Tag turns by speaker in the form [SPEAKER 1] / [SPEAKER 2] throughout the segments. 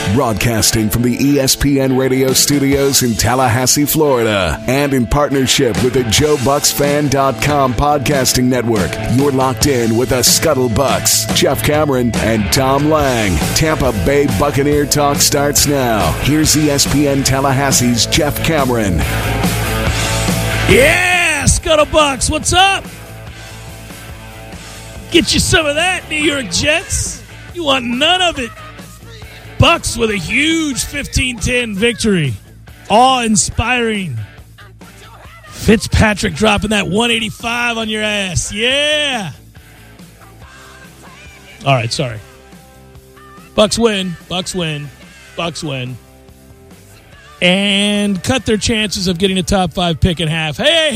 [SPEAKER 1] Broadcasting from the ESPN radio studios in Tallahassee, Florida, and in partnership with the JoeBucksFan.com podcasting network, you're locked in with the Scuttle Bucks, Jeff Cameron and Tom Lang. Tampa Bay Buccaneer talk starts now. Here's ESPN Tallahassee's Jeff Cameron.
[SPEAKER 2] Yeah, Scuttle Bucks, what's up? Get you some of that, New York Jets. You want none of it. Bucks with a huge 15-10 victory. Awe-inspiring. Fitzpatrick dropping that 185 on your ass. Yeah. All right, sorry. Bucks win. Bucks win. Bucks win. And cut their chances of getting a top 5 pick in half.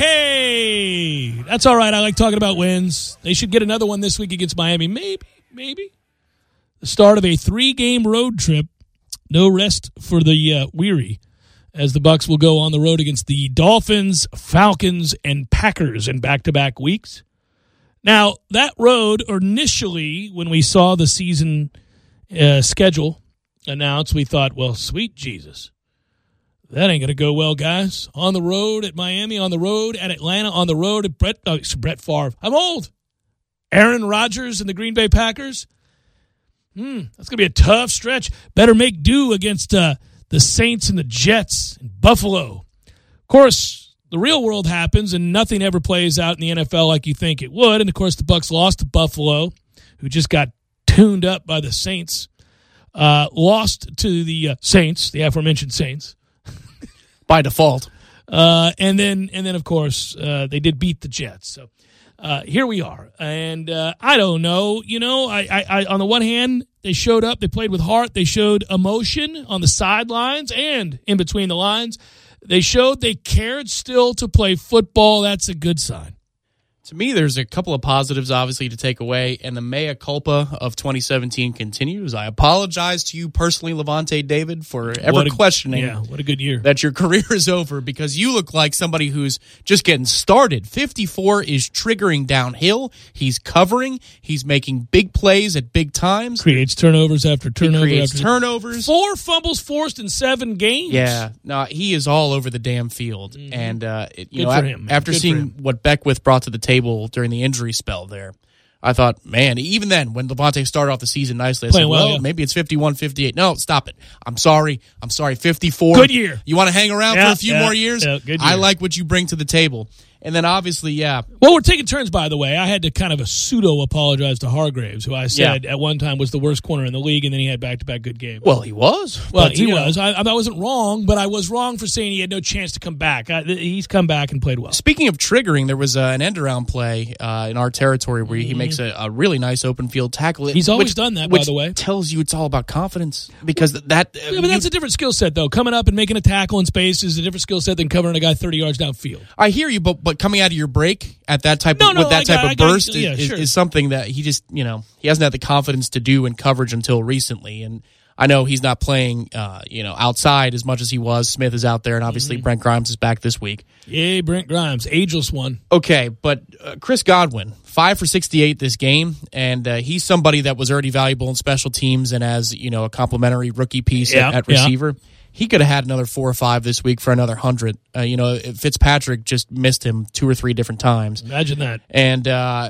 [SPEAKER 2] Hey. That's all right. I like talking about wins. They should get another one this week against Miami. Maybe. The start of a 3-game road trip. No rest for the weary, as the Bucks will go on the road against the Dolphins, Falcons, and Packers in back-to-back weeks. Now, that road, initially, when we saw the season schedule announced, we thought, well, sweet Jesus. That ain't going to go well, guys. On the road at Miami, on the road at Atlanta, on the road at Brett Favre. I'm old. Aaron Rodgers and the Green Bay Packers. That's going to be a tough stretch. Better make do against the Saints and the Jets in Buffalo. Of course, the real world happens, and nothing ever plays out in the NFL like you think it would. And, of course, the Bucs lost to Buffalo, who just got tuned up by the Saints. Lost to the Saints, the aforementioned Saints.
[SPEAKER 3] By default.
[SPEAKER 2] And then, of course, they did beat the Jets. So here we are. And I don't know. You know, I on the one hand, they showed up. They played with heart. They showed emotion on the sidelines and in between the lines. They showed they cared still to play football. That's a good sign.
[SPEAKER 3] To me, there's a couple of positives, obviously, to take away, and the mea culpa of 2017 continues. I apologize to you personally, Levante David, for ever questioning
[SPEAKER 2] what a good year.
[SPEAKER 3] That your career is over, because you look like somebody who's just getting started. 54 is triggering downhill. He's covering. He's making big plays at big times.
[SPEAKER 2] Creates turnovers after turnover.
[SPEAKER 3] He creates turnovers.
[SPEAKER 2] 4 fumbles forced in 7 games.
[SPEAKER 3] Yeah. No, he is all over the damn field.
[SPEAKER 2] Mm-hmm.
[SPEAKER 3] And,
[SPEAKER 2] good for him.
[SPEAKER 3] After seeing what Beckwith brought to the table during the injury spell there, I thought, man, even then, when Levante started off the season nicely, I said, maybe it's 51-58. No, stop it. I'm sorry, 54.
[SPEAKER 2] Good year.
[SPEAKER 3] You want to hang around for a few more years?
[SPEAKER 2] Yeah, good year.
[SPEAKER 3] I like what you bring to the table. And then obviously,
[SPEAKER 2] Well, we're taking turns, by the way. I had to kind of a pseudo-apologize to Hargraves, who I said at one time was the worst corner in the league, and then he had back-to-back good games.
[SPEAKER 3] Well, he was.
[SPEAKER 2] Well, he was. I wasn't wrong, but I was wrong for saying he had no chance to come back. He's come back and played well.
[SPEAKER 3] Speaking of triggering, there was an end-around play in our territory where he makes a really nice open field tackle.
[SPEAKER 2] He's always done that, by the way.
[SPEAKER 3] Which tells you it's all about confidence, because that...
[SPEAKER 2] Yeah, but that's a different skill set, though. Coming up and making a tackle in space is a different skill set than covering a guy 30 yards downfield.
[SPEAKER 3] I hear you, but coming out of your break at that type of burst is something that he just, he hasn't had the confidence to do in coverage until recently. And I know he's not playing, outside as much as he was. Smith is out there, and obviously Brent Grimes is back this week.
[SPEAKER 2] Yay, Brent Grimes, ageless one.
[SPEAKER 3] Okay, but Chris Godwin, 5 for 68 this game, and he's somebody that was already valuable in special teams and as, a complimentary rookie piece at receiver. Yeah. He could have had another 4 or 5 this week for another 100. Fitzpatrick just missed him 2 or 3 different times.
[SPEAKER 2] Imagine that.
[SPEAKER 3] And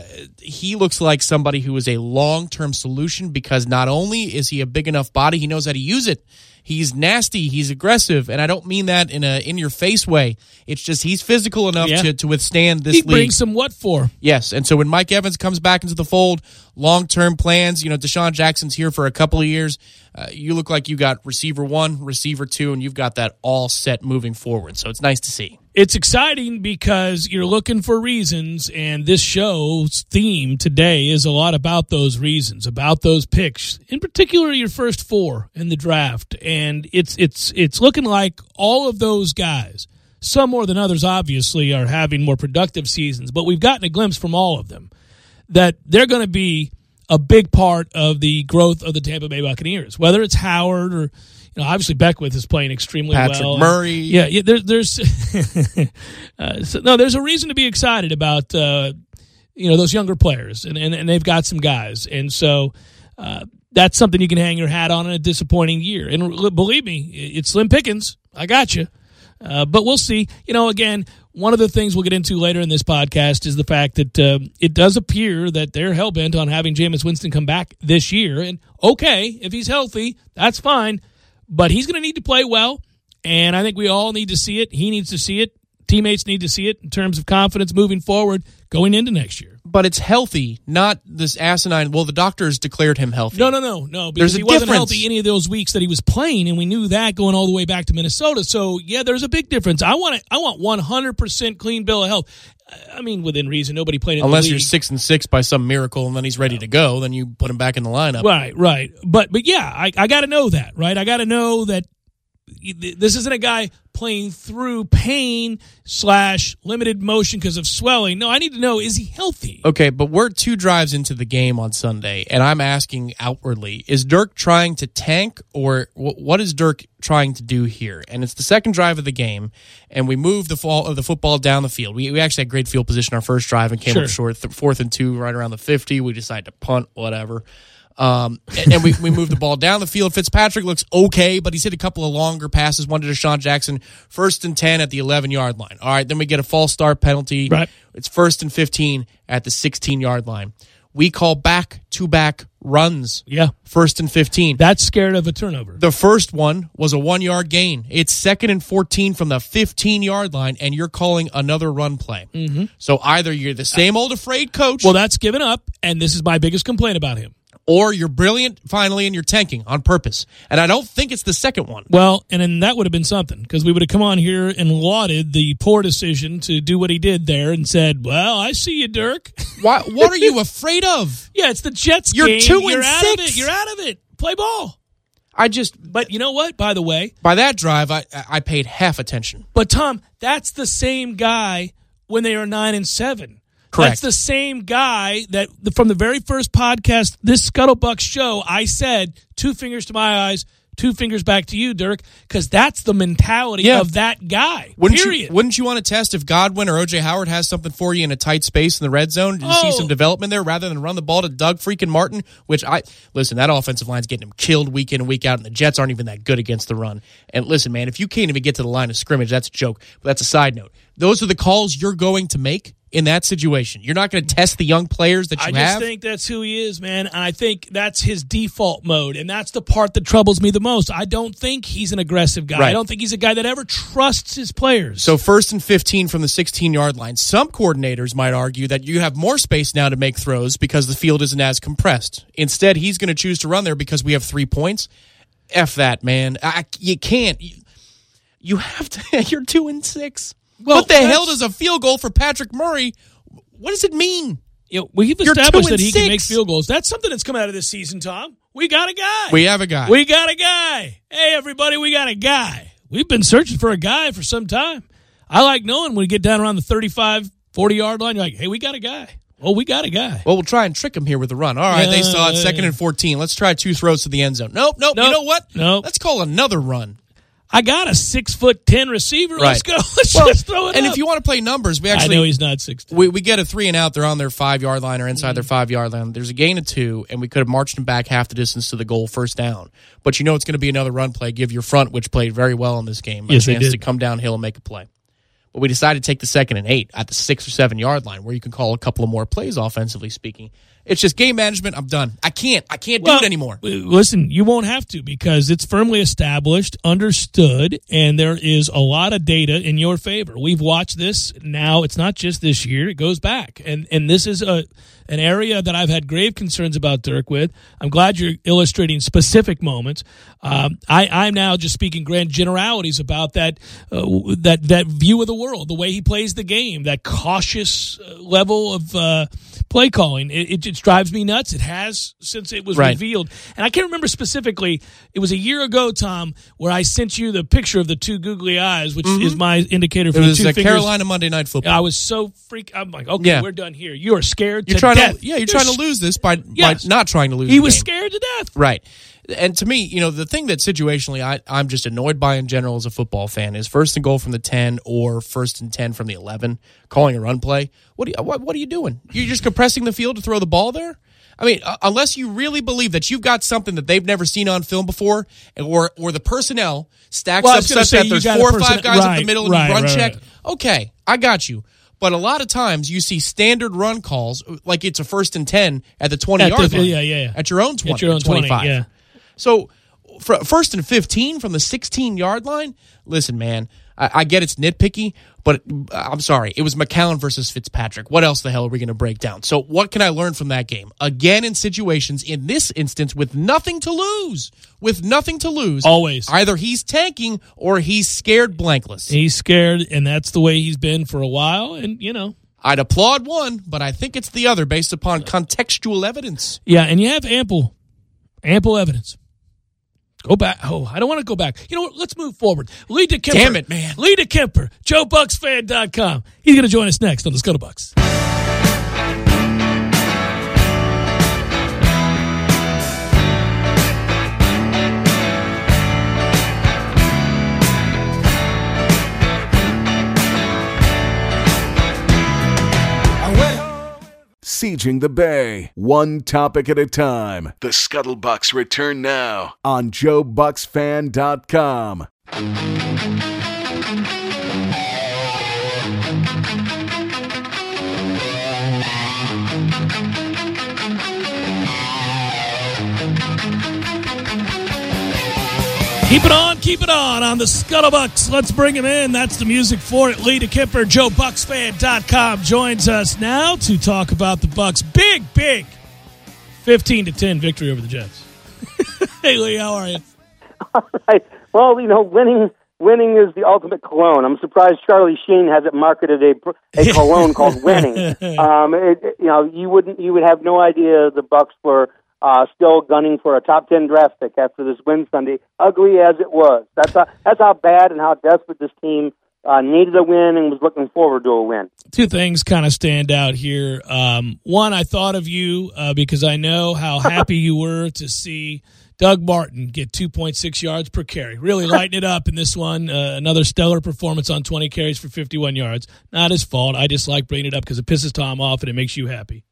[SPEAKER 3] he looks like somebody who is a long-term solution, because not only is he a big enough body, he knows how to use it. He's nasty. He's aggressive. And I don't mean that in a in-your-face way. It's just he's physical enough to withstand this league.
[SPEAKER 2] He brings some what for?
[SPEAKER 3] Yes. And so when Mike Evans comes back into the fold, long-term plans, Deshaun Jackson's here for a couple of years. You look like you got receiver 1, receiver 2, and you've got that all set moving forward. So it's nice to see.
[SPEAKER 2] It's exciting because you're looking for reasons, and this show's theme today is a lot about those reasons, about those picks, in particular your first 4 in the draft. And it's looking like all of those guys, some more than others obviously, are having more productive seasons, but we've gotten a glimpse from all of them that they're going to be a big part of the growth of the Tampa Bay Buccaneers, whether it's Howard or obviously Beckwith is playing extremely well.
[SPEAKER 3] Patrick Murray.
[SPEAKER 2] There's there's a reason to be excited about those younger players, and they've got some guys, and so that's something you can hang your hat on in a disappointing year. And believe me, it's slim pickings. I got you. But we'll see. Again, one of the things we'll get into later in this podcast is the fact that it does appear that they're hell-bent on having Jameis Winston come back this year. And, okay, if he's healthy, that's fine. But he's going to need to play well, and I think we all need to see it. He needs to see it. Teammates need to see it in terms of confidence moving forward going into next year.
[SPEAKER 3] But it's healthy, not this asinine. Well, the doctors declared him healthy.
[SPEAKER 2] No. Because he wasn't healthy any of those weeks that he was playing, and we knew that going all the way back to Minnesota. So, yeah, there's a big difference. I want 100% clean bill of health. I mean, within reason, nobody played in the league.
[SPEAKER 3] Unless you're 6-6 by some miracle, and then he's ready to go, then you put him back in the lineup.
[SPEAKER 2] Right. But yeah, I got to know that, right? I got to know that this isn't a guy playing through pain / limited motion because of swelling. No, I need to know, is he healthy?
[SPEAKER 3] Okay, but we're 2 drives into the game on Sunday, and I'm asking outwardly, is Dirk trying to tank, or what is Dirk trying to do here? And it's the second drive of the game, and we moved the football down the field. We actually had great field position our first drive and came up short, 4th and 2 right around the 50. We decided to punt, whatever. And we moved the ball down the field. Fitzpatrick looks okay, but he's hit a couple of longer passes, one to Deshaun Jackson, 1st and 10 at the 11-yard line. All right, then we get a false start penalty.
[SPEAKER 2] Right.
[SPEAKER 3] It's 1st and 15 at the 16-yard line. We call back-to-back runs.
[SPEAKER 2] Yeah.
[SPEAKER 3] 1st and 15.
[SPEAKER 2] That's scared of a turnover.
[SPEAKER 3] The first one was a 1-yard gain. It's 2nd and 14 from the 15-yard line, and you're calling another run play. Mm-hmm. So either you're the same old afraid coach.
[SPEAKER 2] Well, that's given up, and this is my biggest complaint about him.
[SPEAKER 3] Or you're brilliant, finally, and you're tanking on purpose. And I don't think it's the second one.
[SPEAKER 2] Well, and then that would have been something, because we would have come on here and lauded the poor decision to do what he did there and said, well, I see you, Dirk.
[SPEAKER 3] What are you afraid of?
[SPEAKER 2] Yeah, it's the Jets
[SPEAKER 3] you're
[SPEAKER 2] game.
[SPEAKER 3] 2 and
[SPEAKER 2] You're
[SPEAKER 3] 6.
[SPEAKER 2] out of it. You're out of it. Play ball. But you know what, by the way?
[SPEAKER 3] By that drive, I paid half attention.
[SPEAKER 2] But, Tom, that's the same guy when they are 9 and 7.
[SPEAKER 3] Correct.
[SPEAKER 2] That's the same guy that from the very first podcast, this Scuttlebucks show, I said, 2 fingers to my eyes, 2 fingers back to you, Dirk, because that's the mentality of that guy.
[SPEAKER 3] Wouldn't you want to test if Godwin or O.J. Howard has something for you in a tight space in the red zone? Did you see some development there rather than run the ball to Doug freaking Martin? Listen, that offensive line's getting him killed week in and week out, and the Jets aren't even that good against the run. And listen, man, if you can't even get to the line of scrimmage, that's a joke. But that's a side note. Those are the calls you're going to make in that situation. You're not going to test the young players that you have.
[SPEAKER 2] I just think that's who he is, man. And I think that's his default mode. And that's the part that troubles me the most. I don't think he's an aggressive guy. Right. I don't think he's a guy that ever trusts his players.
[SPEAKER 3] So 1st and 15 from the 16-yard line. Some coordinators might argue that you have more space now to make throws because the field isn't as compressed. Instead, he's going to choose to run there because we have 3 points. F that, man. You can't. You have to. You're 2 and 6. Well, what the hell does a field goal for Patrick Murray, what does it mean?
[SPEAKER 2] We've established that he can make field goals. That's something that's come out of this season, Tom. We got a guy.
[SPEAKER 3] We have a guy.
[SPEAKER 2] We got a guy. Hey, everybody, we got a guy. We've been searching for a guy for some time. I like knowing when we get down around the 35, 40-yard line, you're like, hey, we got a guy. Well, we got a guy.
[SPEAKER 3] Well, we'll try and trick him here with the run. All right, they saw it 2nd and 14. Let's try 2 throws to the end zone. Nope. You know what?
[SPEAKER 2] Nope.
[SPEAKER 3] Let's call another run.
[SPEAKER 2] I got a 6'10" receiver.
[SPEAKER 3] Right.
[SPEAKER 2] Let's go. Let's throw it
[SPEAKER 3] and
[SPEAKER 2] up.
[SPEAKER 3] If you want to play numbers, I
[SPEAKER 2] know he's not 6'10".
[SPEAKER 3] We get a 3 and out. They're on their 5-yard line or inside their 5-yard line. There's a gain of 2, and we could have marched them back half the distance to the goal, 1st down. But you know it's going to be another run play. Give your front, which played very well in this game, a chance to come downhill and make a play. But we decided to take the 2nd and 8 at the 6 or 7-yard line, where you can call a couple of more plays offensively speaking. It's just game management. I'm done. I can't do it anymore.
[SPEAKER 2] Listen, you won't have to, because it's firmly established, understood, and there is a lot of data in your favor. We've watched this now. It's not just this year. It goes back. And this is an area that I've had grave concerns about Dirk with. I'm glad you're illustrating specific moments. I'm now just speaking grand generalities about that view of the world, the way he plays the game, that cautious level of play calling. It just drives me nuts. It has since it was revealed. And I can't remember specifically. It was a year ago, Tom, where I sent you the picture of the 2 googly eyes, which is my indicator for the 2 fingers. It was
[SPEAKER 3] Carolina Monday Night Football.
[SPEAKER 2] I was so I'm like, okay, we're done here. You are scared to death.
[SPEAKER 3] You're trying to lose this by not trying to lose.
[SPEAKER 2] He was scared to death.
[SPEAKER 3] Right. And to me, the thing that situationally I'm just annoyed by in general as a football fan is 1st and goal from the 10 or 1st and 10 from the 11, calling a run play. What are you doing? You're just compressing the field to throw the ball there? I mean, unless you really believe that you've got something that they've never seen on film before, or the personnel stacks up such that there's 4 or 5 guys up the middle and you run check. Okay, I got you. But a lot of times you see standard run calls like it's a 1st and 10 at the 20-yard line. At your own 20,
[SPEAKER 2] at your own
[SPEAKER 3] 25.
[SPEAKER 2] 20, yeah.
[SPEAKER 3] So, for 1st and 15 from the 16-yard line, listen, man, I get it's nitpicky, but I'm sorry. It was McCown versus Fitzpatrick. What else the hell are we going to break down? So what can I learn from that game? Again, in situations, in this instance, with nothing to lose.
[SPEAKER 2] Always.
[SPEAKER 3] Either he's tanking or he's scared blankless.
[SPEAKER 2] He's scared, and that's the way he's been for a while, and,
[SPEAKER 3] I'd applaud one, but I think it's the other based upon contextual evidence.
[SPEAKER 2] Yeah, and you have ample evidence. Go back. Oh, I don't want to go back. You know what? Let's move forward. Lee DeKemper.
[SPEAKER 3] Damn it, man.
[SPEAKER 2] Lee DeKemper, JoeBucksFan.com. He's going to join us next on the Scuttlebucks.
[SPEAKER 1] Sieging the Bay, one topic at a time. The Scuttlebucks return now on JoeBucksFan.com.
[SPEAKER 2] Keep it on the Scuttlebucks. Let's bring him in. That's the music for it. Lee DeKemper, JoeBucksFan.com, joins us now to talk about the Bucks' big 15-10 victory over the Jets. Hey, Lee, how are you?
[SPEAKER 4] All right. Well, winning is the ultimate cologne. I'm surprised Charlie Sheen hasn't marketed a cologne called winning. You would have no idea the Bucks were still gunning for a top 10 draft pick after this win Sunday, ugly as it was. That's how bad and how desperate this team needed a win and was looking forward to a win.
[SPEAKER 2] Two things kind of stand out here. One, I thought of you because I know how happy you were to see Doug Martin get 2.6 yards per carry. Really lighting it up in this one. Another stellar performance on 20 carries for 51 yards. Not his fault. I just like bringing it up because it pisses Tom off and it makes you happy.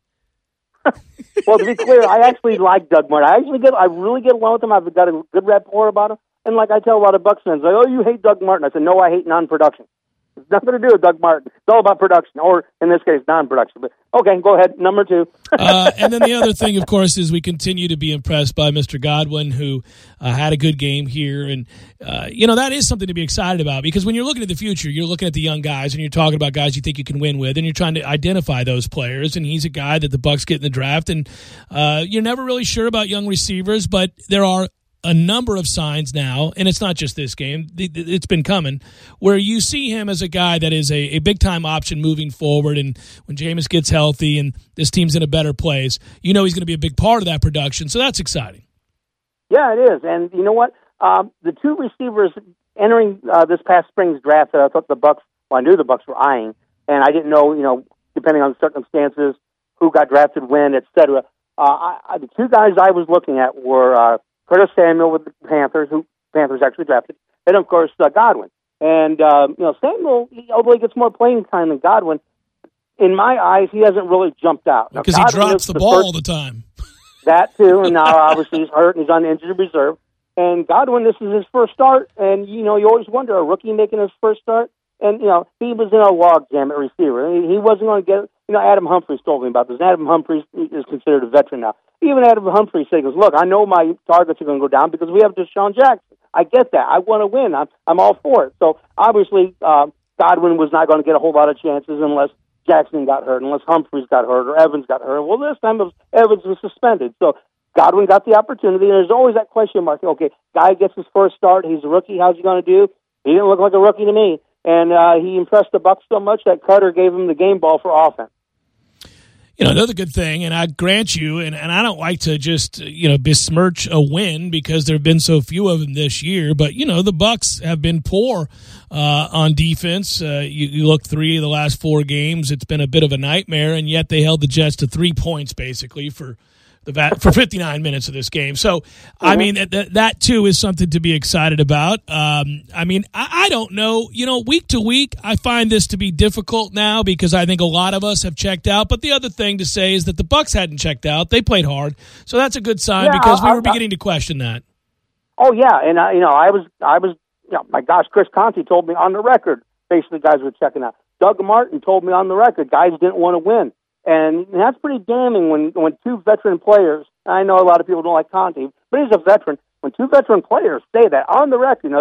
[SPEAKER 4] Well, to be clear, I actually like Doug Martin. I really get along with him. I've got a good rapport about him. And like I tell a lot of Bucks fans, like, oh, you hate Doug Martin. I said, no, I hate non-production. It's nothing to do with Doug Martin. It's all about production, or in this case, non-production. But okay, go ahead. Number 2.
[SPEAKER 2] And then the other thing, of course, is we continue to be impressed by Mr. Godwin, who had a good game here. And, that is something to be excited about because when you're looking at the future, you're looking at the young guys and you're talking about guys you think you can win with, and you're trying to identify those players. And he's a guy that the Bucks get in the draft. And you're never really sure about young receivers, but there are a number of signs now, and it's not just this game, it's been coming, where you see him as a guy that is a big-time option moving forward, and when Jameis gets healthy and this team's in a better place, he's going to be a big part of that production, so that's exciting.
[SPEAKER 4] Yeah, it is, and you know what? The 2 receivers entering this past spring's draft that I thought I knew the Bucks were eyeing, and I didn't know, depending on the circumstances, who got drafted when, et cetera. The 2 guys I was looking at were Curtis Samuel with the Panthers, who Panthers actually drafted, and of course Godwin. And Samuel, although he gets more playing time than Godwin, in my eyes, he hasn't really jumped out
[SPEAKER 2] because he drops the ball all the time.
[SPEAKER 4] That too, and now obviously he's hurt and he's on injured reserve. And Godwin, this is his first start, and you always wonder, a rookie making his first start, and he was in a logjam at receiver. He wasn't going to get. Adam Humphries told me about this. Adam Humphries is considered a veteran now. Even Adam Humphries said, look, I know my targets are going to go down because we have Deshaun Jackson. I get that. I want to win. I'm all for it. So obviously, Godwin was not going to get a whole lot of chances unless Jackson got hurt, unless Humphries got hurt or Evans got hurt. Well, this time Evans was suspended. So Godwin got the opportunity. And there's always that question mark. Okay, guy gets his first start. He's a rookie. How's he going to do? He didn't look like a rookie to me. And he impressed the Bucs so much that Carter gave him the game ball for offense.
[SPEAKER 2] Another good thing, and I grant you, and I don't like to just, besmirch a win because there have been so few of them this year, but, the Bucs have been poor on defense. You look 3 of the last 4 games, it's been a bit of a nightmare, and yet they held the Jets to 3 points, basically, for for 59 minutes of this game. So, I mean, that too is something to be excited about. I mean, I don't know. Week to week, I find this to be difficult now because I think a lot of us have checked out. But the other thing to say is that the Bucs hadn't checked out. They played hard. So that's a good sign because we were beginning to question that.
[SPEAKER 4] Oh, yeah. And, I was, my gosh, Chris Conte told me on the record, basically guys were checking out. Doug Martin told me on the record, guys didn't want to win. And that's pretty damning when two veteran players, I know a lot of people don't like Conte, but he's a veteran. When two veteran players say that on the record,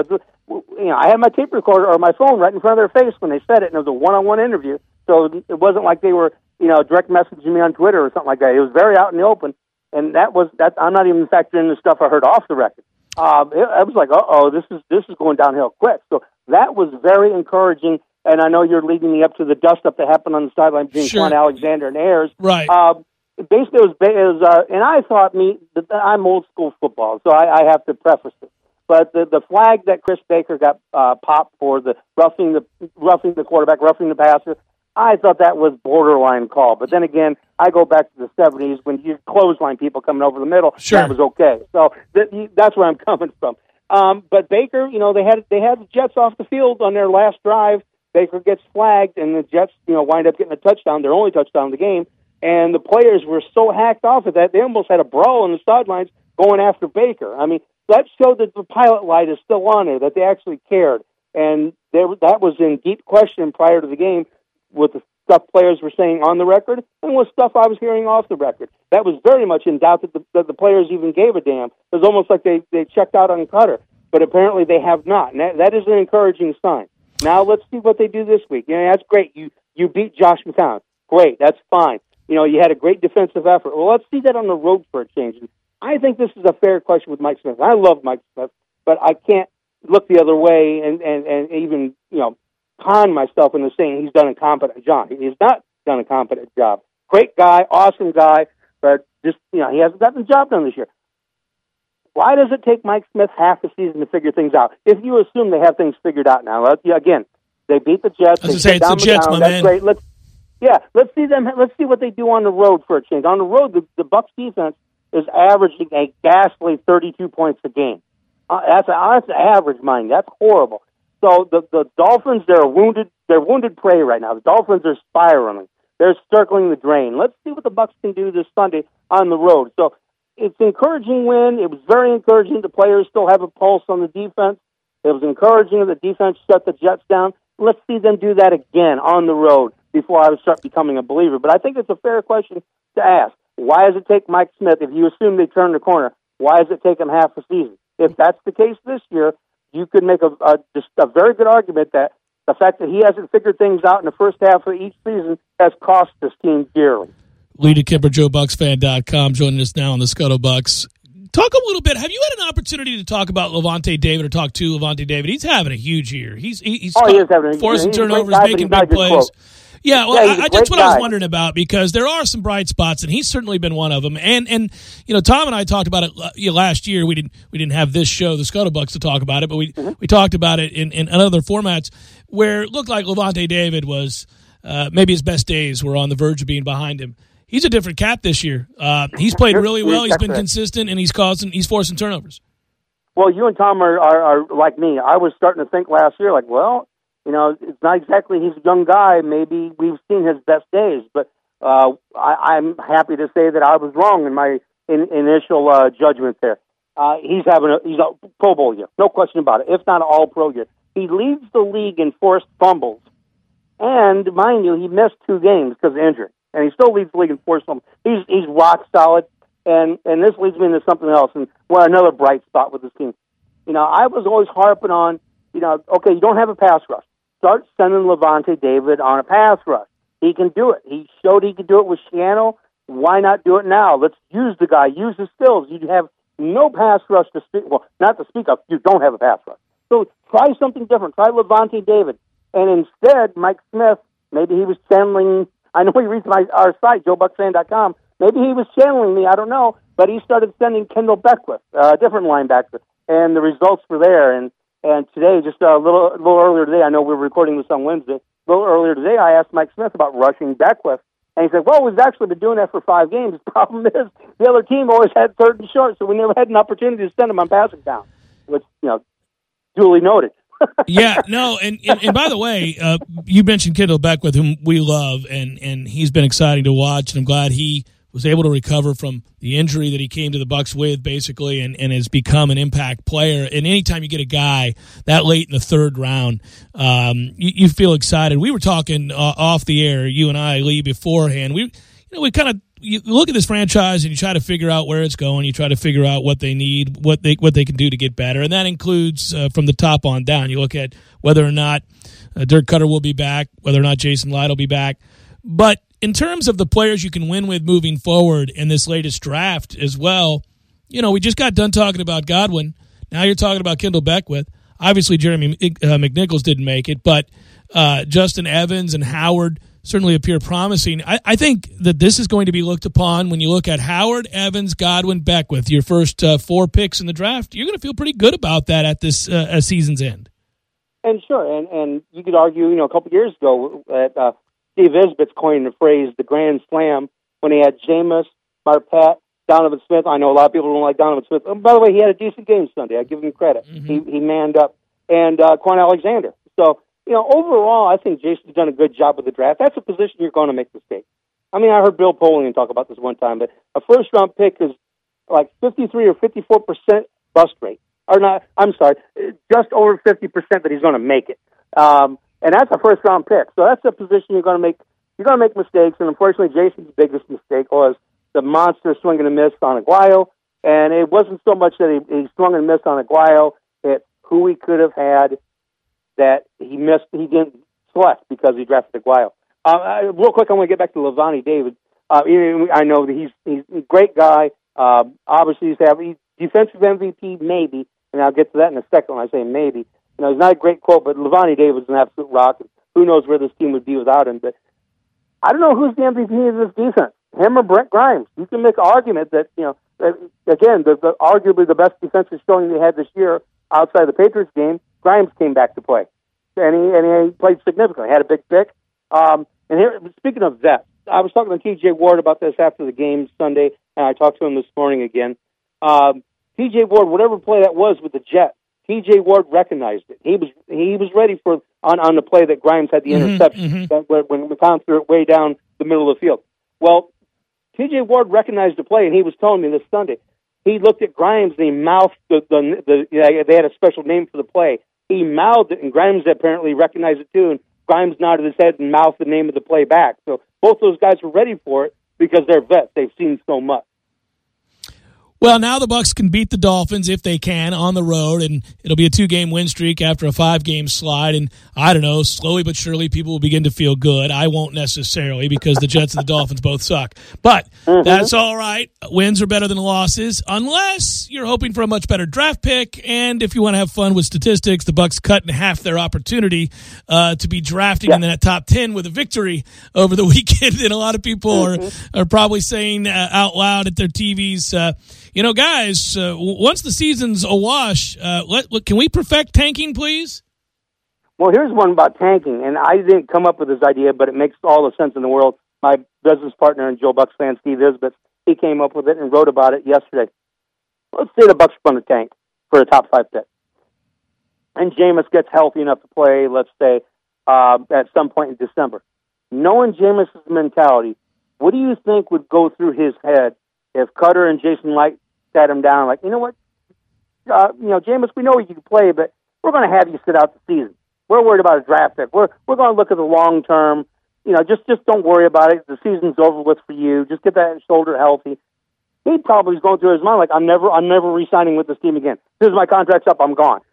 [SPEAKER 4] I had my tape recorder or my phone right in front of their face when they said it, and it was a one-on-one interview. So it wasn't like they were, direct messaging me on Twitter or something like that. It was very out in the open, and that I'm not even factoring in the stuff I heard off the record. I was like, this is going downhill quick. So that was very encouraging. And I know you're leading me up to the dust-up that happened on the sideline between Quan Alexander and Ayers.
[SPEAKER 2] Right.
[SPEAKER 4] Basically, it was and I thought I'm old school football, so I have to preface it. But the flag that Chris Baker got popped for the roughing the quarterback, roughing the passer, I thought that was borderline call. But then again, I go back to the 70s when you clothesline people coming over the middle.
[SPEAKER 2] Sure.
[SPEAKER 4] That was okay. So that's where I'm coming from. But Baker, they had the Jets off the field on their last drive. Baker gets flagged, and the Jets, wind up getting a touchdown, their only touchdown of the game. And the players were so hacked off of that, they almost had a brawl on the sidelines going after Baker. I mean, that showed that the pilot light is still on there, that they actually cared. And that was in deep question prior to the game with the stuff players were saying on the record and with stuff I was hearing off the record. That was very much in doubt that the players even gave a damn. It was almost like they checked out on Cutter. But apparently they have not. And that is an encouraging sign. Now let's see what they do this week. That's great. You beat Josh McCown. Great. That's fine. You had a great defensive effort. Well, let's see that on the road for a change. And I think this is a fair question with Mike Smith. I love Mike Smith, but I can't look the other way and even, con myself into saying he's done a competent job. He's not done a competent job. Great guy, awesome guy, but just, he hasn't gotten the job done this year. Why does it take Mike Smith half the season to figure things out? If you assume they have things figured out now, again, they beat the Jets.
[SPEAKER 2] It's the Jets, my man.
[SPEAKER 4] Great. Let's see them. Let's see what they do on the road for a change. On the road, the Bucs defense is averaging a ghastly 32 points a game. That's average, mind. That's horrible. So the Dolphins, they're wounded prey right now. The Dolphins are spiraling. They're circling the drain. Let's see what the Bucs can do this Sunday on the road. So it's an encouraging win. It was very encouraging. The players still have a pulse on the defense. It was encouraging that the defense shut the Jets down. Let's see them do that again on the road before I would start becoming a believer. But I think it's a fair question to ask. Why does it take Mike Smith, if you assume they turn the corner, why does it take him half a season? If that's the case this year, you could make just a very good argument that the fact that he hasn't figured things out in the first half of each season has cost this team dearly.
[SPEAKER 2] Lita Kipper, JoeBucksFan.com, joining us now on the Scuttle Bucks. Talk a little bit. Have you had an opportunity to talk about Lavonte David or talk to Lavonte David? He's having a huge year. He's forcing turnovers, making big plays. Yeah, well, that's what I was wondering about because there are some bright spots, and he's certainly been one of them. And Tom and I talked about it last year. We didn't have this show, the Scuttle Bucks, to talk about it, but we talked about it in other formats where it looked like Lavonte David was maybe his best days were on the verge of being behind him. He's a different cat this year. He's played really well. He's been consistent, and he's forcing turnovers.
[SPEAKER 4] Well, you and Tom are like me. I was starting to think last year, it's not exactly he's a young guy. Maybe we've seen his best days, but I'm happy to say that I was wrong in my initial judgment there. He's a Pro Bowl year, no question about it, if not an All-Pro year. He leads the league in forced fumbles, and mind you, he missed 2 games because of injury. And he still leads the league in forced fumbles. He's rock solid, and this leads me into something else, and another bright spot with this team. I was always harping on, okay, you don't have a pass rush. Start sending Lavonte David on a pass rush. He can do it. He showed he could do it with Shiano. Why not do it now? Let's use the guy. Use his skills. You have no pass rush to speak. Well, not to speak of. You don't have a pass rush. So try something different. Try Lavonte David. And instead, Mike Smith, maybe he was channeling. I know he reads our site, JoeBucksFan.com. Maybe he was channeling me. I don't know. But he started sending Kendall Beckwith, a different linebacker, and the results were there. And today, just a little earlier today, I know we're recording this on Wednesday. A little earlier today, I asked Mike Smith about rushing Beckwith, And he said, well, we've actually been doing that for 5 games. The problem is the other team always had 3rd and short, so we never had an opportunity to send them on passing down, which, duly noted.
[SPEAKER 2] Yeah, no, and by the way, you mentioned Kendall Beckwith, whom we love, and he's been exciting to watch, and I'm glad he was able to recover from the injury that he came to the Bucs with, basically, and has become an impact player. And anytime you get a guy that late in the 3rd round, you feel excited. We were talking off the air, you and I, Lee, beforehand. We kind of you look at this franchise and you try to figure out where it's going. You try to figure out what they need, what they can do to get better, and that includes from the top on down. You look at whether or not Dirk Cutter will be back, whether or not Jason Light will be back, but in terms of the players you can win with moving forward in this latest draft as well, we just got done talking about Godwin. Now you're talking about Kendall Beckwith. Obviously, Jeremy McNichols didn't make it, but Justin Evans and Howard certainly appear promising. I think that this is going to be looked upon when you look at Howard, Evans, Godwin, Beckwith, your first 4 picks in the draft. You're going to feel pretty good about that at this season's end.
[SPEAKER 4] And sure, and you could argue, a couple years ago at Steve Isbit's coined the phrase the Grand Slam when he had Jameis, Marpet, Donovan Smith. I know a lot of people don't like Donovan Smith. By the way, he had a decent game Sunday. I give him credit. Mm-hmm. He manned up. And Quan Alexander. So, overall, I think Jason's done a good job with the draft. That's a position you're going to make mistakes. I mean, I heard Bill Polian talk about this one time, but a first-round pick is like 53 or 54% bust rate. Or not, I'm sorry, just over 50% that he's going to make it. And that's a first-round pick. So that's a position you're going to make. You're going to make mistakes, and unfortunately, Jason's biggest mistake was the monster swing and a miss on Aguayo. And it wasn't so much that he swung and missed on Aguayo; it's who he could have had that he missed. He didn't select because he drafted Aguayo. Real quick, I want to get back to Levani David. I know that he's a great guy. Obviously, he's defensive MVP, maybe, and I'll get to that in a second when I say maybe. It's not a great quote, but Levani David's an absolute rock. And who knows where this team would be without him? But I don't know who's the MVP of this defense, him or Brent Grimes. You can make an argument that, again, arguably the best defensive showing they had this year outside the Patriots game, Grimes came back to play. And he played significantly, had a big pick. And here, speaking of that, I was talking to T.J. Ward about this after the game Sunday, and I talked to him this morning again. T.J. Ward, whatever play that was with the Jets, T.J. Ward recognized it. He was ready for on the play that Grimes had the interception when McCown threw it way down the middle of the field. Well, T.J. Ward recognized the play, and he was telling me this Sunday. He looked at Grimes and he mouthed they had a special name for the play. He mouthed it, and Grimes apparently recognized it too. And Grimes nodded his head and mouthed the name of the play back. So both those guys were ready for it because they're vets. They've seen so much.
[SPEAKER 2] Well, now the Bucs can beat the Dolphins if they can on the road, and it'll be a 2-game win streak after a 5-game slide. And I don't know, slowly but surely, people will begin to feel good. I won't necessarily because the Jets and the Dolphins both suck. But that's all right. Wins are better than losses, unless you're hoping for a much better draft pick. And if you want to have fun with statistics, the Bucs cut in half their opportunity to be drafting in that top 10 with a victory over the weekend. And a lot of people are probably saying out loud at their TVs, guys, once the season's awash, can we perfect tanking, please?
[SPEAKER 4] Well, here's one about tanking, and I didn't come up with this idea, but it makes all the sense in the world. My business partner and Joe Bucs fan, Steve Isbitz, he came up with it and wrote about it yesterday. Let's say the Bucs run a tank for a top 5 pick, and Jameis gets healthy enough to play, let's say, at some point in December. Knowing Jameis' mentality, what do you think would go through his head if Cutter and Jason Light sat him down like, you know what, Jameis, we know you can play, but we're going to have you sit out the season. We're worried about a draft pick. We're going to look at the long term. Just don't worry about it. The season's over with for you. Just get that shoulder healthy. He probably is going through his mind like, I'm never re-signing with this team again. As soon as my contract's up, I'm gone.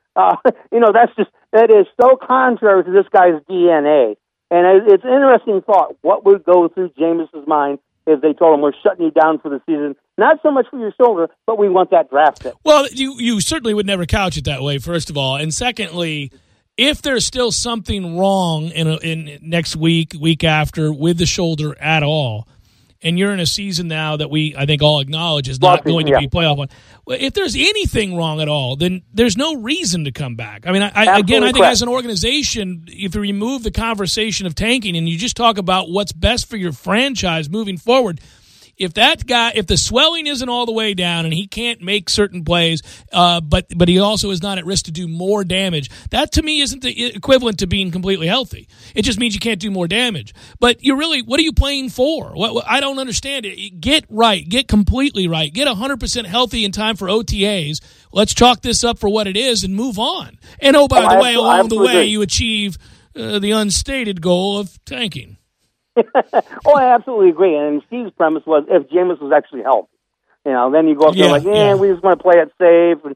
[SPEAKER 4] That is so contrary to this guy's DNA. And it's an interesting thought. What would go through Jameis' mind if they told him, we're shutting you down for the season, not so much for your shoulder, but we want that draft pick?
[SPEAKER 2] Well, you certainly would never couch it that way, first of all. And secondly, if there's still something wrong in next week after with the shoulder at all, and you're in a season now that I think all acknowledge is not going to be playoff one. Well, if there's anything wrong at all, then there's no reason to come back. I mean, I think as an organization, if you remove the conversation of tanking and you just talk about what's best for your franchise moving forward, if the swelling isn't all the way down and he can't make certain plays, but he also is not at risk to do more damage, that to me isn't the equivalent to being completely healthy. It just means you can't do more damage. But what are you playing for? I don't understand it. Get right. Get completely right. Get 100% healthy in time for OTAs. Let's chalk this up for what it is and move on. And by the way, along the way, you achieve the unstated goal of tanking.
[SPEAKER 4] I absolutely agree. And Steve's premise was if Jameis was actually healthy, then you go up there we just want to play it safe,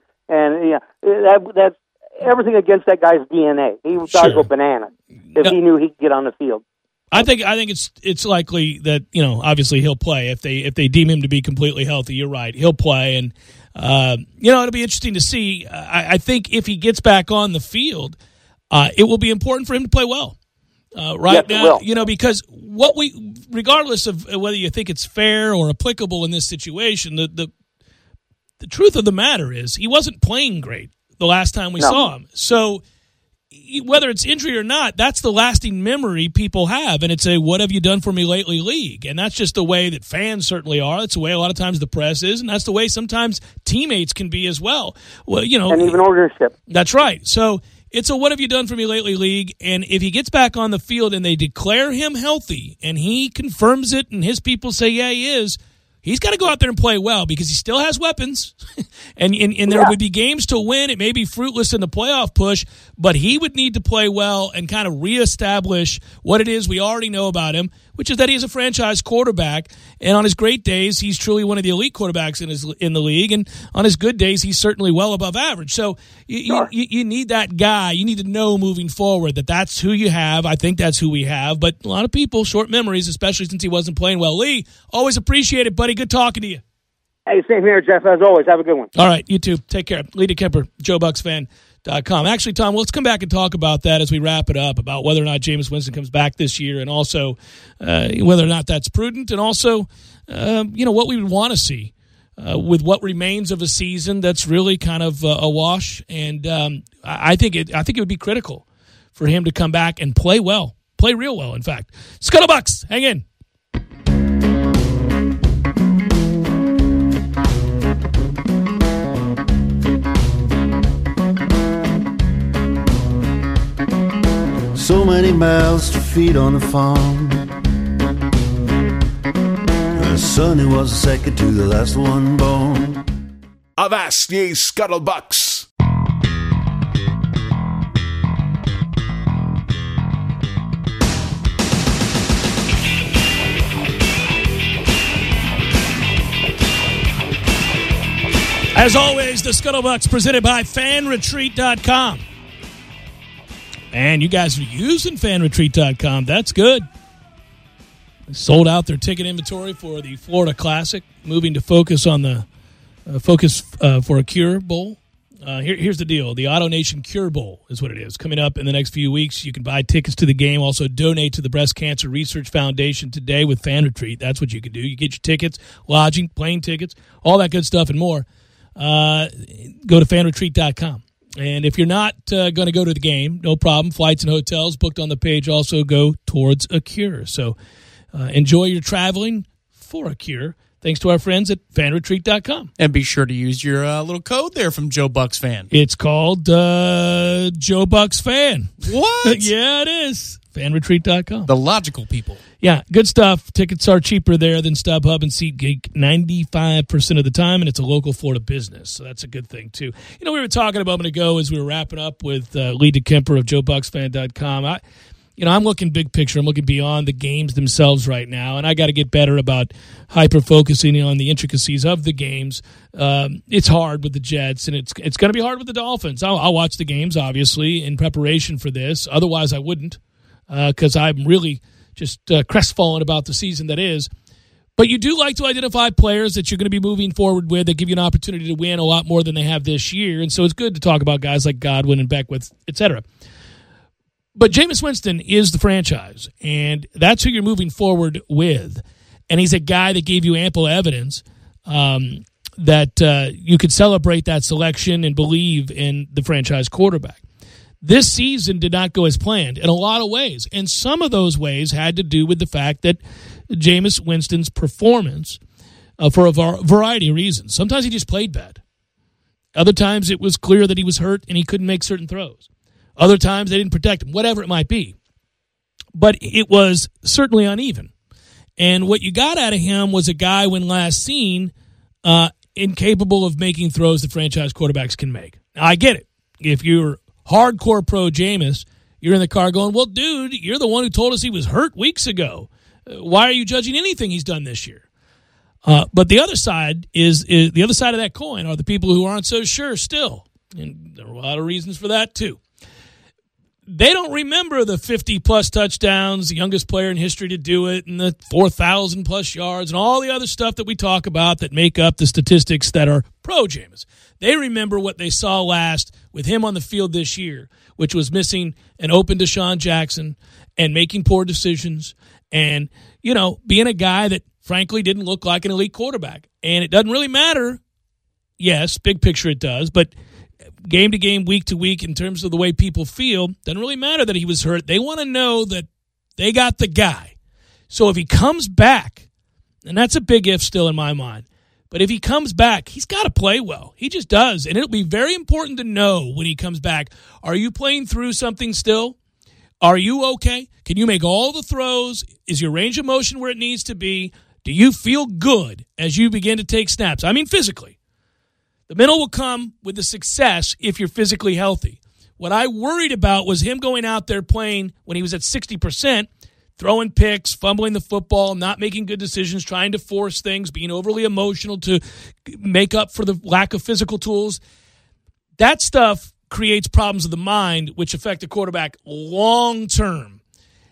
[SPEAKER 4] and that's everything against that guy's DNA. He would go bananas if he knew he could get on the field.
[SPEAKER 2] I think it's likely that obviously he'll play if they deem him to be completely healthy. You're right, he'll play, and it'll be interesting to see. I think if he gets back on the field, it will be important for him to play well. Right now, because regardless of whether you think it's fair or applicable in this situation, the truth of the matter is he wasn't playing great the last time we saw him. So whether it's injury or not, that's the lasting memory people have, and it's a "what have you done for me lately" league, and that's just the way that fans certainly are. That's the way a lot of times the press is, and that's the way sometimes teammates can be as well. Well,
[SPEAKER 4] and even ownership.
[SPEAKER 2] That's right. So. It's a "what have you done for me lately" league, and if he gets back on the field and they declare him healthy and he confirms it and his people say, yeah, he is, he's got to go out there and play well because he still has weapons, and there would be games to win. It may be fruitless in the playoff push, but he would need to play well and kind of reestablish what it is we already know about him, which is that he is a franchise quarterback, and on his great days, he's truly one of the elite quarterbacks in the league, and on his good days, he's certainly well above average. So you need that guy. You need to know moving forward that that's who you have. I think that's who we have, but a lot of people, short memories, especially since he wasn't playing well. Lee, always appreciate it, buddy. Good talking to you.
[SPEAKER 4] Hey, same here, Jeff, as always. Have a good one.
[SPEAKER 2] All right, you too. Take care. Lee DeKemper, JoeBucksFan.com. Actually, Tom, let's come back and talk about that as we wrap it up, about whether or not Jameis Winston comes back this year, and also whether or not that's prudent, and also what we would want to see with what remains of a season that's really kind of a wash. And I think it would be critical for him to come back and play well, play real well, in fact. Scuttlebucks, hang in.
[SPEAKER 5] So many mouths to feed on the farm. A son who was the second to the last one born.
[SPEAKER 1] Avast ye Scuttlebucks.
[SPEAKER 2] As always, the Scuttlebucks presented by FanRetreat.com. And you guys are using FanRetreat.com. That's good. They sold out their ticket inventory for the Florida Classic, moving to focus on the Focus for a Cure Bowl. Here's the deal. The Auto Nation Cure Bowl is what it is. Coming up in the next few weeks, you can buy tickets to the game. Also donate to the Breast Cancer Research Foundation today with FanRetreat. That's what you can do. You get your tickets, lodging, plane tickets, all that good stuff and more. Go to FanRetreat.com. And if you're not going to go to the game, no problem. Flights and hotels booked on the page also go towards a cure. So enjoy your traveling for a cure, thanks to our friends at FanRetreat.com.
[SPEAKER 3] And be sure to use your little code there from Joe Bucks Fan.
[SPEAKER 2] It's called Joe Bucks Fan.
[SPEAKER 3] What?
[SPEAKER 2] Yeah, it is. FanRetreat.com.
[SPEAKER 3] The logical people.
[SPEAKER 2] Yeah, good stuff. Tickets are cheaper there than StubHub and SeatGeek 95% of the time, and it's a local Florida business, so that's a good thing, too. We were talking a moment ago as we were wrapping up with Lee DeKemper of JoeBucksFan.com. I'm looking big picture. I'm looking beyond the games themselves right now, and I got to get better about hyper-focusing on the intricacies of the games. It's hard with the Jets, and it's going to be hard with the Dolphins. I'll watch the games, obviously, in preparation for this. Otherwise, I wouldn't, because I'm really just crestfallen about the season that is. But you do like to identify players that you're going to be moving forward with that give you an opportunity to win a lot more than they have this year, and so it's good to talk about guys like Godwin and Beckwith, et cetera. But Jameis Winston is the franchise, and that's who you're moving forward with. and he's a guy that gave you ample evidence that you could celebrate that selection and believe in the franchise quarterback. This season did not go as planned in a lot of ways, and some of those ways had to do with the fact that Jameis Winston's performance, for a variety of reasons. Sometimes he just played bad. Other times it was clear that he was hurt and he couldn't make certain throws. Other times they didn't protect him, whatever it might be. But it was certainly uneven. And what you got out of him was a guy, when last seen, incapable of making throws that franchise quarterbacks can make. Now, I get it. If you're hardcore pro Jameis, you're in the car going, well, dude, you're the one who told us he was hurt weeks ago. Why are you judging anything he's done this year? But the other side is the other side of that coin are the people who aren't so sure still. And there are a lot of reasons for that, too. They don't remember the 50-plus touchdowns, the youngest player in history to do it, and the 4,000-plus yards, and all the other stuff that we talk about that make up the statistics that are pro-Jameis. They remember what they saw last with him on the field this year, which was missing an open Deshaun Jackson and making poor decisions and, being a guy that, frankly, didn't look like an elite quarterback. And it doesn't really matter. Yes, big picture it does, but game to game, week to week, in terms of the way people feel, doesn't really matter that he was hurt. They want to know that they got the guy. So if he comes back, and that's a big if still in my mind, but if he comes back, he's got to play well. He just does. And it'll be very important to know when he comes back, are you playing through something still? Are you okay? Can you make all the throws? Is your range of motion where it needs to be? Do you feel good as you begin to take snaps? I mean physically. The mental will come with the success if you're physically healthy. What I worried about was him going out there playing when he was at 60%, throwing picks, fumbling the football, not making good decisions, trying to force things, being overly emotional to make up for the lack of physical tools. That stuff creates problems of the mind, which affect the quarterback long term.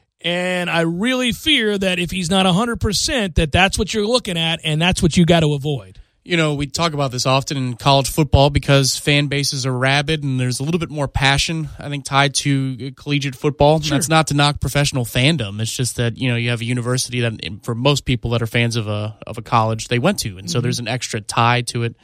[SPEAKER 2] And I really fear that if he's not 100%, that's what you're looking at, and that's what you got to avoid.
[SPEAKER 3] We talk about this often in college football because fan bases are rabid and there's a little bit more passion, I think, tied to collegiate football.
[SPEAKER 2] Sure.
[SPEAKER 3] That's not to knock professional fandom. It's just that, you have a university that, for most people that are fans of a college, they went to. And so there's an extra tie to it.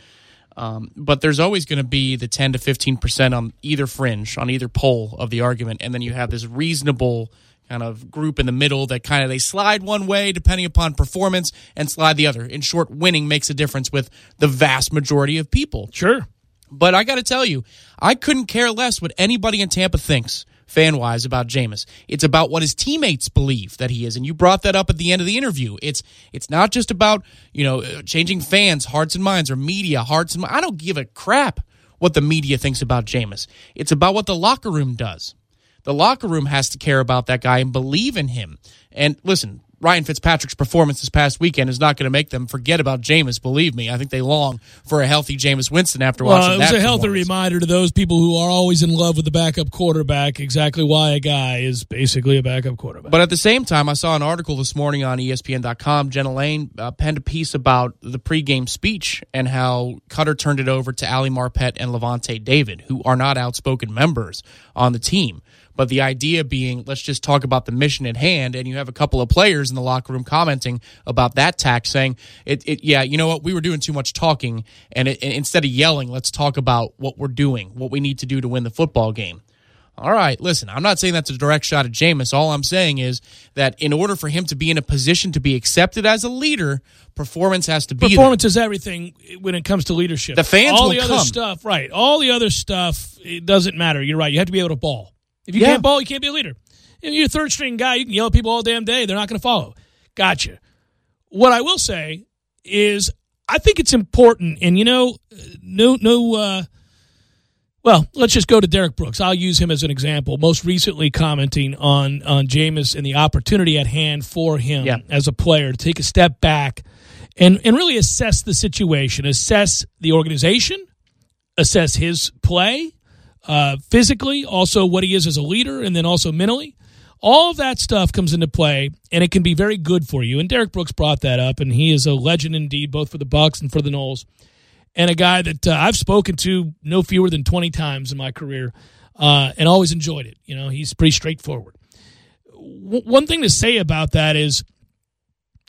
[SPEAKER 3] But there's always going to be the 10 to 15% on either fringe, on either pole of the argument. And then you have this reasonable kind of group in the middle that kind of they slide one way depending upon performance and slide the other. In short, winning makes a difference with the vast majority of people.
[SPEAKER 2] Sure.
[SPEAKER 3] But I got to tell you, I couldn't care less what anybody in Tampa thinks fan-wise about Jameis. It's about what his teammates believe that he is. And you brought that up at the end of the interview. It's not just about, changing fans' hearts and minds or media hearts and minds. I don't give a crap what the media thinks about Jameis. It's about what the locker room does. The locker room has to care about that guy and believe in him. And listen, Ryan Fitzpatrick's performance this past weekend is not going to make them forget about Jameis, believe me. I think they long for a healthy Jameis Winston after watching that.
[SPEAKER 2] It was a healthy reminder to those people who are always in love with the backup quarterback exactly why a guy is basically a backup quarterback.
[SPEAKER 3] But at the same time, I saw an article this morning on ESPN.com. Jenna Lane penned a piece about the pregame speech and how Cutter turned it over to Ali Marpet and Levante David, who are not outspoken members on the team. But the idea being, let's just talk about the mission at hand, and you have a couple of players in the locker room commenting about that tack, saying, yeah, you know what, we were doing too much talking, and instead of yelling, let's talk about what we're doing, what we need to do to win the football game. All right, listen, I'm not saying that's a direct shot at Jameis. All I'm saying is that in order for him to be in a position to be accepted as a leader, performance has to be there.
[SPEAKER 2] Performance is everything when it comes to leadership.
[SPEAKER 3] The fans
[SPEAKER 2] all
[SPEAKER 3] will
[SPEAKER 2] the
[SPEAKER 3] come.
[SPEAKER 2] Other stuff, right. All the other stuff, it doesn't matter. You're right. You have to be able to ball. If you can't ball, you can't be a leader. If you're a third-string guy, you can yell at people all damn day. They're not going to follow. Gotcha. What I will say is I think it's important, and well, let's just go to Derek Brooks. I'll use him as an example, most recently commenting on Jameis and the opportunity at hand for him as a player to take a step back and really assess the situation, assess the organization, assess his play, physically, also what he is as a leader, and then also mentally. All of that stuff comes into play, and it can be very good for you. And Derek Brooks brought that up, and he is a legend indeed, both for the Bucs and for the Knowles, and a guy that I've spoken to no fewer than 20 times in my career, and always enjoyed it. He's pretty straightforward. One thing to say about that is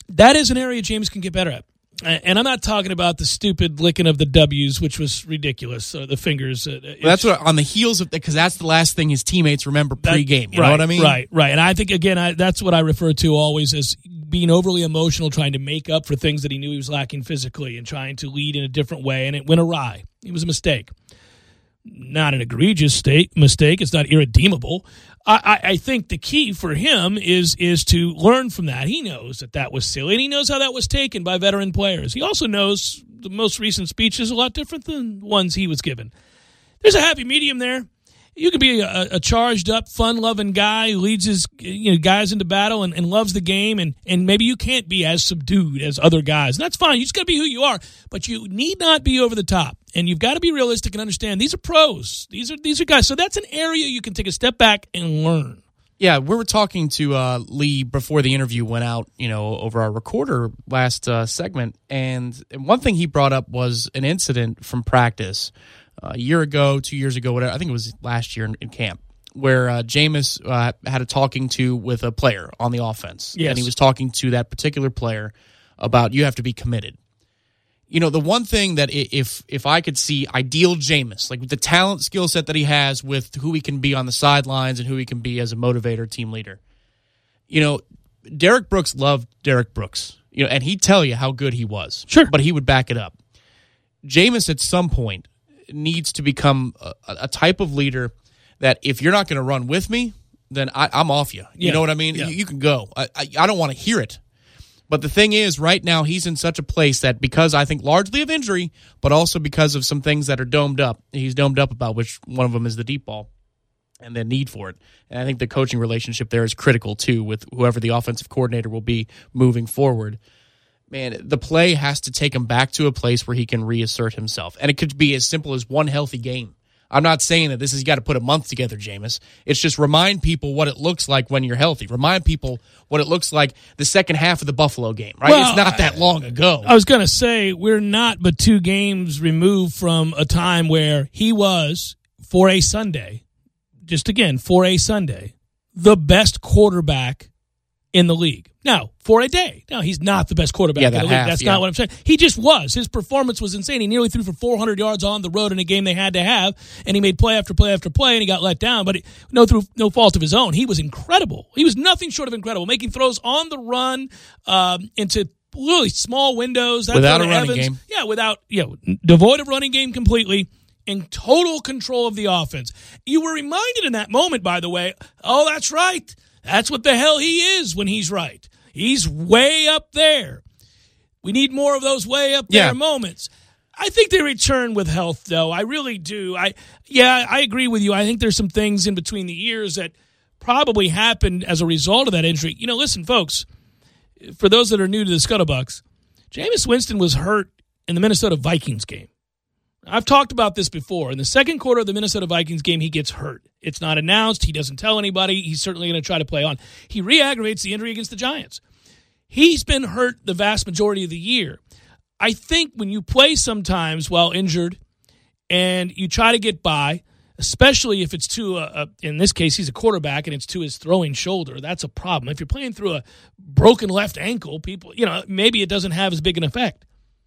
[SPEAKER 2] That is an area James can get better at. And I'm not talking about the stupid licking of the W's, which was ridiculous. The fingers.
[SPEAKER 3] That's what on the heels of because that's the last thing his teammates remember pregame. You know what I mean?
[SPEAKER 2] Right. And I think again, that's what I refer to always as being overly emotional, trying to make up for things that he knew he was lacking physically, and trying to lead in a different way, and it went awry. It was a mistake. Not an egregious mistake. It's not irredeemable. I think the key for him is to learn from that. He knows that was silly, and he knows how that was taken by veteran players. He also knows the most recent speech is a lot different than ones he was given. There's a happy medium there. You could be a charged-up, fun-loving guy who leads his guys into battle and loves the game, and maybe you can't be as subdued as other guys. And that's fine. You just got to be who you are, but you need not be over the top. And you've got to be realistic and understand these are pros. These are guys. So that's an area you can take a step back and learn.
[SPEAKER 3] Yeah, we were talking to Lee before the interview went out, over our recorder last segment, and one thing he brought up was an incident from practice a year ago, 2 years ago, whatever. I think it was last year in camp, where Jameis had a talking to with a player on the offense.
[SPEAKER 2] Yes.
[SPEAKER 3] And he was talking to that particular player about you have to be committed. The one thing that if I could see ideal Jameis, like with the talent skill set that he has with who he can be on the sidelines and who he can be as a motivator, team leader, Derek Brooks loved Derek Brooks, and he'd tell you how good he was.
[SPEAKER 2] Sure.
[SPEAKER 3] But he would back it up. Jameis at some point needs to become a type of leader that if you're not going to run with me, then I'm off you. You know what I mean?
[SPEAKER 2] Yeah.
[SPEAKER 3] You can go. I don't want to hear it. But the thing is, right now, he's in such a place that because I think largely of injury, but also because of some things that are domed up, he's domed up about, which one of them is the deep ball and the need for it. And I think the coaching relationship there is critical, too, with whoever the offensive coordinator will be moving forward. Man, the play has to take him back to a place where he can reassert himself. And it could be as simple as one healthy game. I'm not saying that this has got to put a month together, Jameis. It's just remind people what it looks like when you're healthy. Remind people what it looks like the second half of the Buffalo game, right?
[SPEAKER 2] Well,
[SPEAKER 3] it's not that long ago.
[SPEAKER 2] I was going to say, we're not but 2 games removed from a time where he was, for a Sunday, the best quarterback in the league. Now, for a day. Now, he's not the best quarterback in the league. That's not what I'm saying. He just was. His performance was insane. He nearly threw for 400 yards on the road in a game they had to have, and he made play after play after play, and he got let down, but through no fault of his own. He was incredible. He was nothing short of incredible, making throws on the run into really small windows.
[SPEAKER 3] Without a running game.
[SPEAKER 2] Yeah, devoid of running game completely. In total control of the offense. You were reminded in that moment, by the way, oh, that's right. That's what the hell he is when he's right. He's way up there. We need more of those way up there moments. I think they return with health, though. I really do. I agree with you. I think there's some things in between the ears that probably happened as a result of that injury. Listen, folks, for those that are new to the Scuttlebucks, Jameis Winston was hurt in the Minnesota Vikings game. I've talked about this before. In the second quarter of the Minnesota Vikings game, he gets hurt. It's not announced. He doesn't tell anybody. He's certainly going to try to play on. He re-aggravates the injury against the Giants. He's been hurt the vast majority of the year. I think when you play sometimes while injured and you try to get by, especially if it's to, in this case, he's a quarterback and it's to his throwing shoulder, that's a problem. If you're playing through a broken left ankle, people, maybe it doesn't have as big an effect.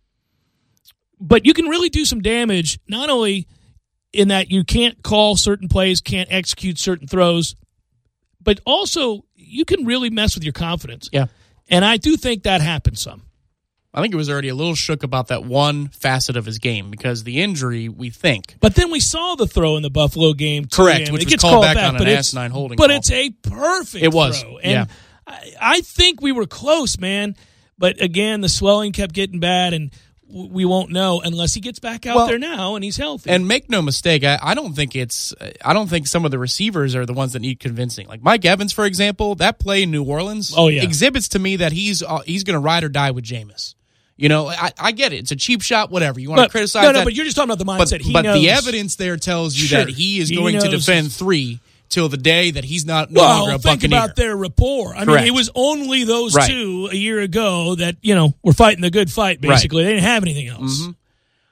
[SPEAKER 2] But you can really do some damage, not only in that you can't call certain plays, can't execute certain throws, but also you can really mess with your confidence.
[SPEAKER 3] Yeah.
[SPEAKER 2] And I do think that happened some.
[SPEAKER 3] I think it was already a little shook about that one facet of his game because the injury, we think.
[SPEAKER 2] But then we saw the throw in the Buffalo game.
[SPEAKER 3] Correct, which was called back on an asinine holding call.
[SPEAKER 2] But it's a perfect
[SPEAKER 3] It was,
[SPEAKER 2] throw. And I think we were close, man. But again, the swelling kept getting bad, and we won't know unless he gets back out there now and he's healthy.
[SPEAKER 3] And make no mistake, I don't think some of the receivers are the ones that need convincing. Like Mike Evans, for example, that play in New Orleans exhibits to me that he's going to ride or die with Jameis. I get it. It's a cheap shot, whatever. You want to criticize that.
[SPEAKER 2] No, but you're just talking about the mindset.
[SPEAKER 3] But the evidence there tells you that he is going to defend 3 till the day that he's no longer a Buccaneer.
[SPEAKER 2] Think about their rapport. I mean, it was only those two a year ago that, were fighting the good fight, basically. Right. They didn't have anything else.
[SPEAKER 3] Mm-hmm.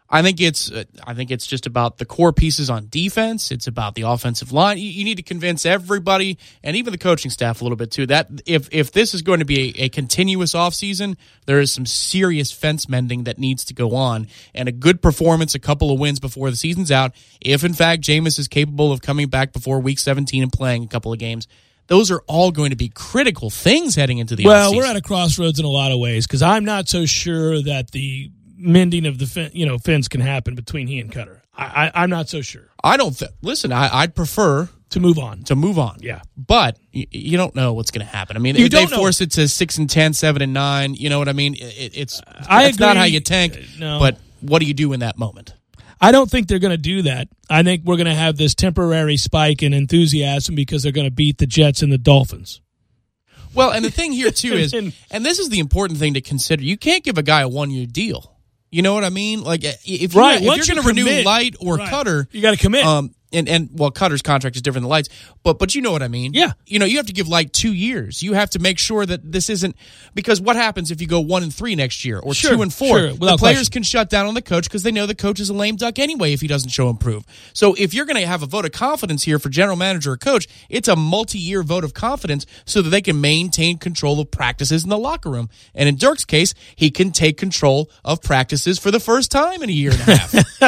[SPEAKER 3] I think it's just about the core pieces on defense. It's about the offensive line. You need to convince everybody and even the coaching staff a little bit too that if this is going to be a continuous offseason, there is some serious fence mending that needs to go on, and a good performance, a couple of wins before the season's out. If in fact Jameis is capable of coming back before Week 17 and playing a couple of games, those are all going to be critical things heading into the offseason.
[SPEAKER 2] Well, we're at a crossroads in a lot of ways because I'm not so sure that the mending of the fence can happen between he and Cutter. I'm not so sure.
[SPEAKER 3] I don't listen. I'd prefer
[SPEAKER 2] to move on.
[SPEAKER 3] Yeah, but you don't know what's going to happen. I mean, if they force it to 6-10, 7-9, you know what I mean? It's not how you tank.
[SPEAKER 2] No.
[SPEAKER 3] But what do you do in that moment?
[SPEAKER 2] I don't think they're going to do that. I think we're going to have this temporary spike in enthusiasm because they're going to beat the Jets and the Dolphins.
[SPEAKER 3] Well, and the thing here too is, and this is the important thing to consider: you can't give a guy a 1-year deal. You know what I mean? Like if you're going to renew Light or Cutter,
[SPEAKER 2] you got to commit.
[SPEAKER 3] And Cutter's contract is different than Light's, but you know what I mean?
[SPEAKER 2] Yeah.
[SPEAKER 3] You have to give Light 2 years. You have to make sure that this isn't, because what happens if you go 1-3 next year or 2-4?
[SPEAKER 2] Sure,
[SPEAKER 3] the players can shut down on the coach because they know the coach is a lame duck anyway if he doesn't show improve. So if you're going to have a vote of confidence here for general manager or coach, it's a multi-year vote of confidence so that they can maintain control of practices in the locker room. And in Dirk's case, he can take control of practices for the first time in a year and a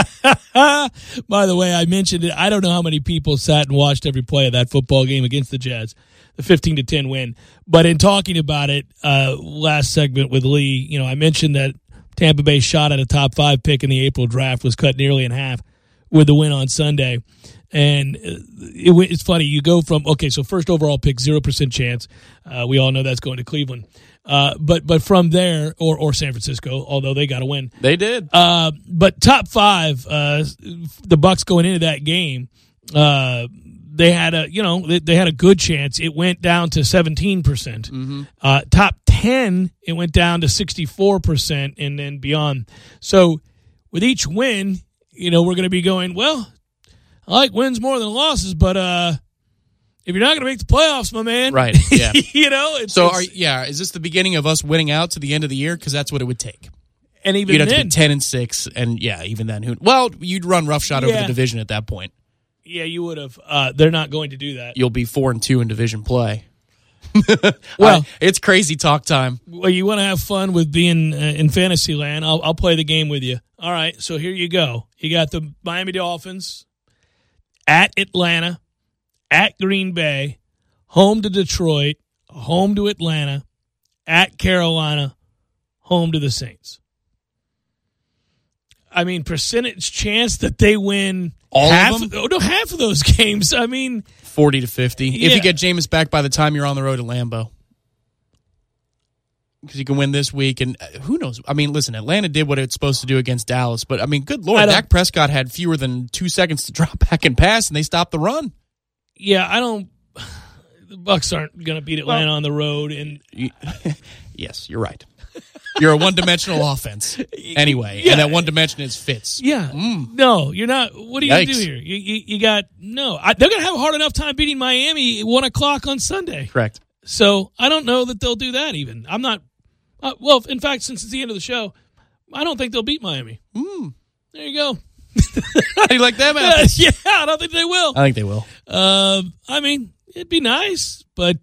[SPEAKER 3] half.
[SPEAKER 2] By the way, I mentioned it. I don't know how many people sat and watched every play of that football game against the Jets, the 15-10 win. But in talking about it last segment with Lee, I mentioned that Tampa Bay shot at a top 5 pick in the April draft was cut nearly in half with the win on Sunday. And it's funny. You go from, so first overall pick, 0% chance. We all know that's going to Cleveland. But from there, or San Francisco, although they got to win.
[SPEAKER 3] They did.
[SPEAKER 2] But top 5, the Bucs going into that game, they had a good chance. It went down to 17%.
[SPEAKER 3] Mm-hmm.
[SPEAKER 2] Top 10, it went down to 64% and then beyond. So with each win, we're going to be going, well, I like wins more than losses, but if you're not going to make the playoffs, my man,
[SPEAKER 3] right? Yeah,
[SPEAKER 2] is
[SPEAKER 3] this the beginning of us winning out to the end of the year? Because that's what it would take.
[SPEAKER 2] And even
[SPEAKER 3] you'd have
[SPEAKER 2] then,
[SPEAKER 3] to be 10-6, and even then, you'd run roughshod over the division at that point.
[SPEAKER 2] Yeah, you would have. They're not going to do that.
[SPEAKER 3] You'll be 4-2 in division play.
[SPEAKER 2] Well,
[SPEAKER 3] it's crazy talk time.
[SPEAKER 2] Well, you want to have fun with being in fantasy land? I'll play the game with you. All right, so here you go. You got the Miami Dolphins at Atlanta, at Green Bay, home to Detroit, home to Atlanta, at Carolina, home to the Saints. I mean, percentage chance that they win half of those games. I mean,
[SPEAKER 3] 40-50. If you get Jameis back by the time you're on the road to Lambeau. Because you can win this week, and who knows? I mean, listen, Atlanta did what it's supposed to do against Dallas, but I mean, good Lord, Dak Prescott had fewer than 2 seconds to drop back and pass, and they stopped the run.
[SPEAKER 2] Yeah, the Bucs aren't going to beat Atlanta on the road. And
[SPEAKER 3] yes, you're right. You're a one-dimensional offense anyway, and that one dimension is Fitz.
[SPEAKER 2] Yeah. No, you're not. What do you do here? You got no. They're going to have a hard enough time beating Miami at 1:00 on Sunday.
[SPEAKER 3] Correct.
[SPEAKER 2] So I don't know that they'll do that even. I'm not. Well, in fact, since it's the end of the show, I don't think they'll beat Miami. There you go.
[SPEAKER 3] How do you like that, man?
[SPEAKER 2] Yeah, I don't think they will.
[SPEAKER 3] I think they will.
[SPEAKER 2] I mean, it'd be nice, but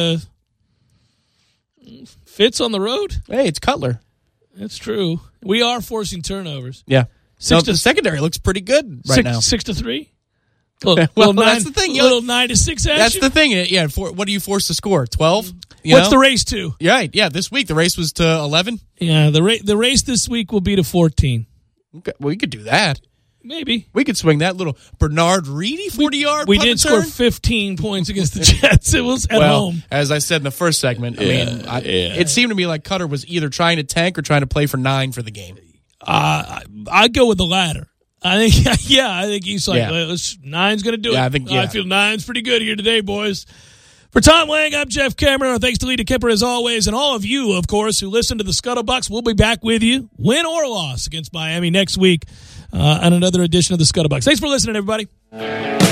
[SPEAKER 2] Fitz on the road?
[SPEAKER 3] Hey, it's Cutler.
[SPEAKER 2] That's true. We are forcing turnovers.
[SPEAKER 3] Yeah. The secondary looks pretty good now.
[SPEAKER 2] 6-3?
[SPEAKER 3] That's the thing.
[SPEAKER 2] Little 9-6 action.
[SPEAKER 3] That's the thing. Yeah. What do you force to score? 12?
[SPEAKER 2] What's the race to?
[SPEAKER 3] Right. Yeah. This week the race was to 11.
[SPEAKER 2] Yeah. The race this week will be to 14.
[SPEAKER 3] Okay. Well, we could do that.
[SPEAKER 2] Maybe.
[SPEAKER 3] We could swing that little Bernard Reedy 40-yard
[SPEAKER 2] We did score 15 points against the Jets. It was at home.
[SPEAKER 3] As I said in the first segment, it seemed to me like Cutter was either trying to tank or trying to play for 9 for the game.
[SPEAKER 2] I'd go with the latter. I think he's like, 9's going to do it. I feel 9's pretty good here today, boys. For Tom Lang, I'm Jeff Cameron. Our thanks to Lita Kipper as always, and all of you, of course, who listen to the Scuttlebucks. We'll be back with you, win or loss, against Miami next week on another edition of the Scuttlebucks. Thanks for listening, everybody.